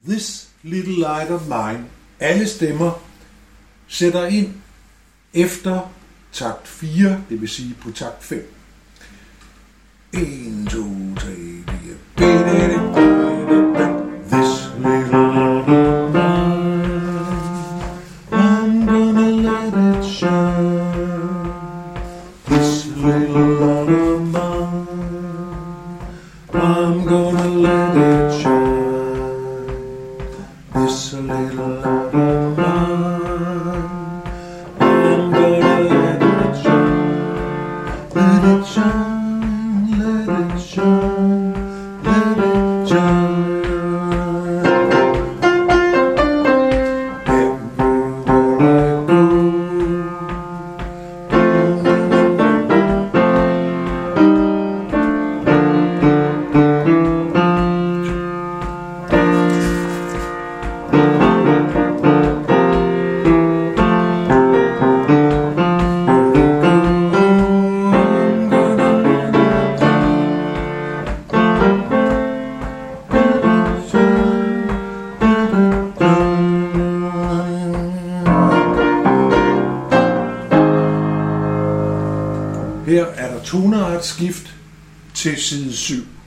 This Little Light of Mine. Alle stemmer sætter ind efter takt 4, det vil sige på takt 5. 1, 2, 3, 4. This little light of mine, I'm gonna let it shine. This little light of mine, I'm gonna let it shine. This little light of mine, I'm gonna let it shine. Let it shine, let it shine, let it shine. Her er der toneartsskift til side 7.